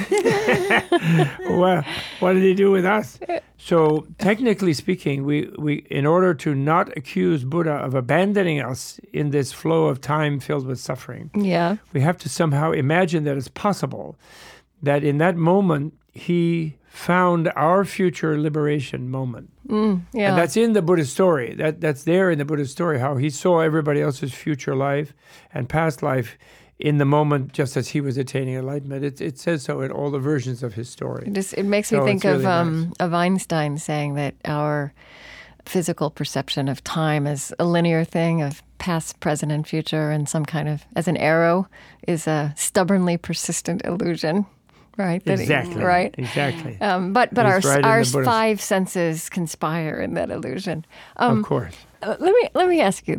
[SPEAKER 2] Well, what did he do with us? So technically speaking, we, we in order to not accuse Buddha of abandoning us in this flow of time filled with suffering,
[SPEAKER 3] yeah,
[SPEAKER 2] we have to somehow imagine that it's possible that in that moment he found our future liberation moment.
[SPEAKER 3] Mm, yeah.
[SPEAKER 2] And that's in the Buddhist story. That That's there in the Buddhist story, how he saw everybody else's future life and past life in the moment, just as he was attaining enlightenment. It, it says so in all the versions of his story.
[SPEAKER 3] It, just, it makes me
[SPEAKER 2] so
[SPEAKER 3] think
[SPEAKER 2] really
[SPEAKER 3] of um,
[SPEAKER 2] nice.
[SPEAKER 3] of Einstein saying that our physical perception of time as a linear thing of past, present, and future, and some kind of, as an arrow, is a stubbornly persistent illusion. Right. That
[SPEAKER 2] exactly.
[SPEAKER 3] He, right.
[SPEAKER 2] Exactly.
[SPEAKER 3] Um, but but
[SPEAKER 2] He's
[SPEAKER 3] our
[SPEAKER 2] right
[SPEAKER 3] our five senses conspire in that illusion. Um,
[SPEAKER 2] of course.
[SPEAKER 3] Uh, let me let me ask you this.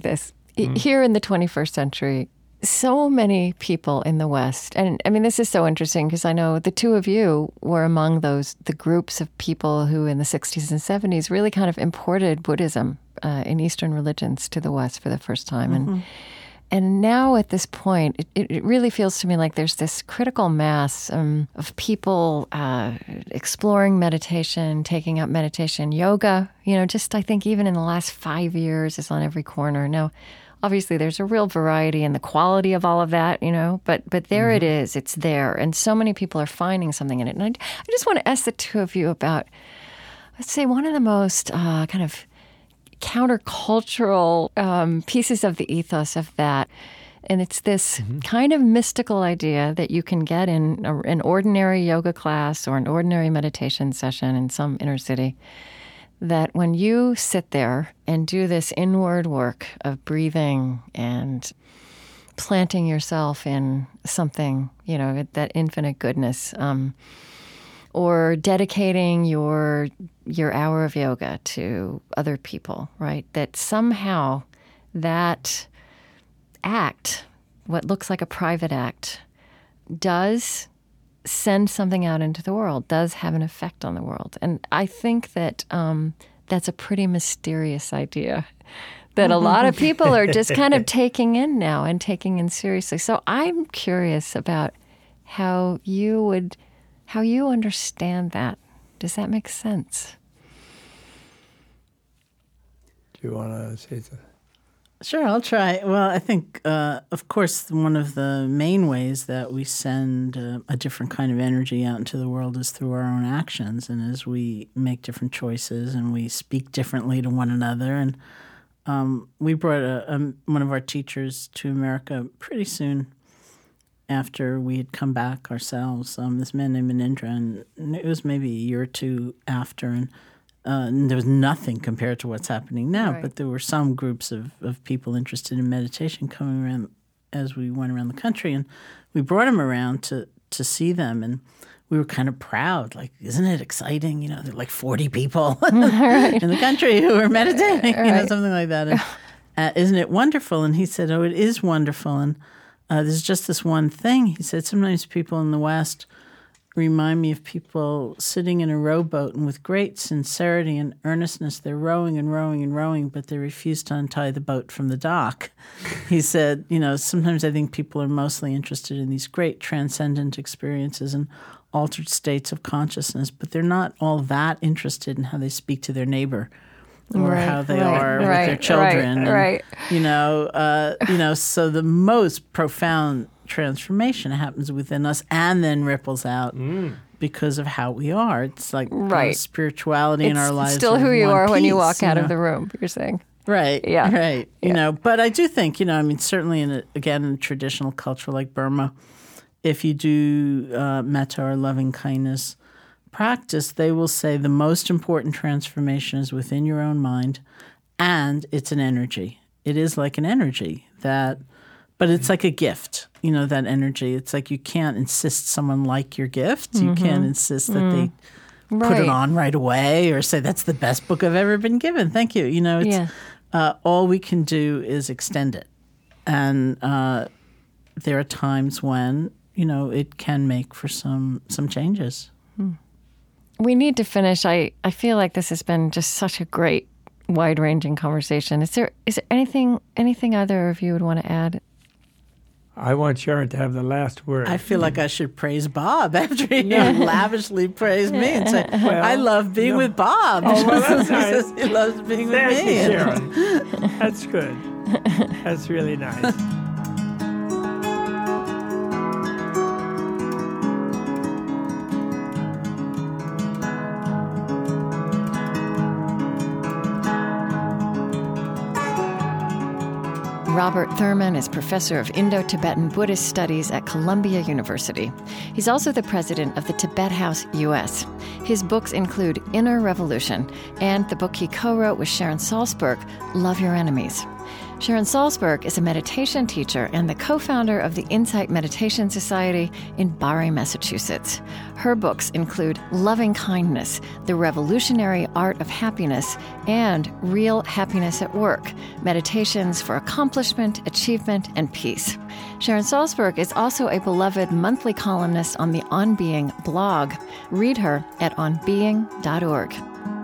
[SPEAKER 3] Mm. Here in the twenty-first century, so many people in the West, and I mean, this is so interesting because I know the two of you were among those, the groups of people who in the sixties and seventies really kind of imported Buddhism uh, in Eastern religions to the West for the first time. Mm-hmm. And and now at this point, it, it really feels to me like there's this critical mass um, of people uh, exploring meditation, taking up meditation, yoga, you know, just I think even in the last five years is on every corner. Now, obviously, there's a real variety in the quality of all of that, you know, but but there mm-hmm. it is. It's there. And so many people are finding something in it. And I, I just want to ask the two of you about, let's say, one of the most uh, kind of countercultural um, pieces of the ethos of that. And it's this mm-hmm. kind of mystical idea that you can get in a, an ordinary yoga class or an ordinary meditation session in some inner city. That when you sit there and do this inward work of breathing and planting yourself in something, you know, that infinite goodness, um, or dedicating your your hour of yoga to other people, right? That somehow that act, what looks like a private act, does send something out into the world, does have an effect on the world. And I think that um, that's a pretty mysterious idea that a lot of people are just kind of taking in now and taking in seriously. So I'm curious about how you would, how you understand that. Does that make sense?
[SPEAKER 2] Do you want to say something?
[SPEAKER 1] Sure, I'll try. Well, I think, uh, of course, one of the main ways that we send uh, a different kind of energy out into the world is through our own actions, and as we make different choices and we speak differently to one another. And um, we brought a, a, one of our teachers to America pretty soon after we had come back ourselves, um, this man named Manindra, and it was maybe a year or two after, and Uh, and there was nothing compared to what's happening now,
[SPEAKER 3] right.
[SPEAKER 1] but there were some groups of, of people interested in meditation coming around as we went around the country, and we brought them around to, to see them, and we were kind of proud, like, isn't it exciting? You know, there are like forty people right. in the country who are meditating, right. you know, something like that. And, uh, isn't it wonderful? And he said, oh, it is wonderful. And uh, there's just this one thing. He said, sometimes people in the West remind me of people sitting in a rowboat, and with great sincerity and earnestness, they're rowing and rowing and rowing, but they refuse to untie the boat from the dock. He said, you know, sometimes I think people are mostly interested in these great transcendent experiences and altered states of consciousness, but they're not all that interested in how they speak to their neighbor or
[SPEAKER 3] right,
[SPEAKER 1] how they
[SPEAKER 3] right,
[SPEAKER 1] are
[SPEAKER 3] right,
[SPEAKER 1] with their children.
[SPEAKER 3] Right,
[SPEAKER 1] and,
[SPEAKER 3] right.
[SPEAKER 1] You know, uh, you know, so the most profound transformation happens within us and then ripples out mm. because of how we are. It's like
[SPEAKER 3] right.
[SPEAKER 1] spirituality
[SPEAKER 3] it's
[SPEAKER 1] in our lives.
[SPEAKER 3] It's still who you are
[SPEAKER 1] piece,
[SPEAKER 3] when you walk
[SPEAKER 1] you
[SPEAKER 3] out
[SPEAKER 1] know?
[SPEAKER 3] of the room, you're saying.
[SPEAKER 1] Right.
[SPEAKER 3] Yeah.
[SPEAKER 1] Right.
[SPEAKER 3] Yeah.
[SPEAKER 1] You know, but I do think, you know, I mean, certainly in a, again, in a traditional culture like Burma, if you do uh, metta or loving kindness practice, they will say the most important transformation is within your own mind, and it's an energy. It is like an energy that, but it's like a gift, you know, that energy. It's like you can't insist someone like your gift. Mm-hmm. You can't insist that mm. they
[SPEAKER 3] right.
[SPEAKER 1] put it on right away or say that's the best book I've ever been given. Thank you. You know, it's
[SPEAKER 3] yeah.
[SPEAKER 1] uh, all we can do is extend it. And uh, there are times when, you know, it can make for some some changes.
[SPEAKER 3] Hmm. We need to finish. I, I feel like this has been just such a great, wide-ranging conversation. Is there is there anything anything either of you would want to add?
[SPEAKER 2] I want Sharon to have the last word.
[SPEAKER 1] I feel like I should praise Bob after he no. lavishly praised me and say, well, I love being no. with Bob.
[SPEAKER 2] Oh, well, that's nice.
[SPEAKER 1] He loves being
[SPEAKER 2] Thank
[SPEAKER 1] with me.
[SPEAKER 2] You, Sharon. That's good. That's really nice.
[SPEAKER 3] Robert Thurman is professor of Indo-Tibetan Buddhist Studies at Columbia University. He's also the president of the Tibet House U S. His books include Inner Revolution and the book he co-wrote with Sharon Salzberg, Love Your Enemies. Sharon Salzberg is a meditation teacher and the co-founder of the Insight Meditation Society in Barre, Massachusetts. Her books include Loving Kindness, The Revolutionary Art of Happiness, and Real Happiness at Work, Meditations for Accomplishment, Achievement, and Peace. Sharon Salzberg is also a beloved monthly columnist on the On Being blog. Read her at on being dot org.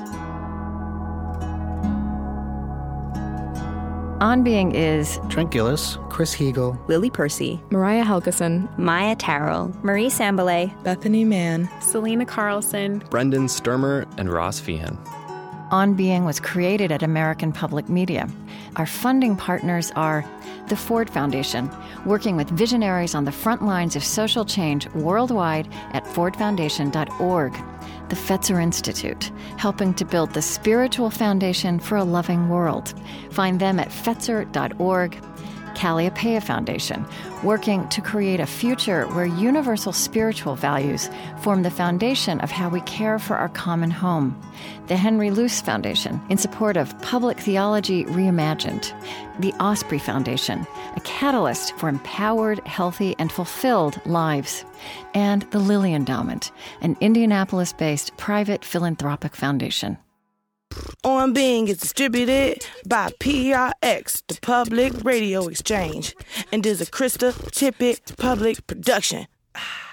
[SPEAKER 3] On Being is
[SPEAKER 4] Trent Gillis, Chris Heagle,
[SPEAKER 5] Lily Percy,
[SPEAKER 6] Mariah Helgeson,
[SPEAKER 7] Maya Terrell, Marie Sambalay,
[SPEAKER 5] Bethany Mann,
[SPEAKER 6] Selena Carlson,
[SPEAKER 8] Brendan Sturmer, and Ross Feehan.
[SPEAKER 3] On Being was created at American Public Media. Our funding partners are the Ford Foundation, working with visionaries on the front lines of social change worldwide at ford foundation dot org. The Fetzer Institute, helping to build the spiritual foundation for a loving world. Find them at fetzer dot org. Calliopeia Foundation, working to create a future where universal spiritual values form the foundation of how we care for our common home. The Henry Luce Foundation, in support of public theology reimagined. The Osprey Foundation, a catalyst for empowered, healthy, and fulfilled lives. And the Lilly Endowment, an Indianapolis-based private philanthropic foundation.
[SPEAKER 9] On Being is distributed by P R X, the Public Radio Exchange, and is a Krista Tippett public production.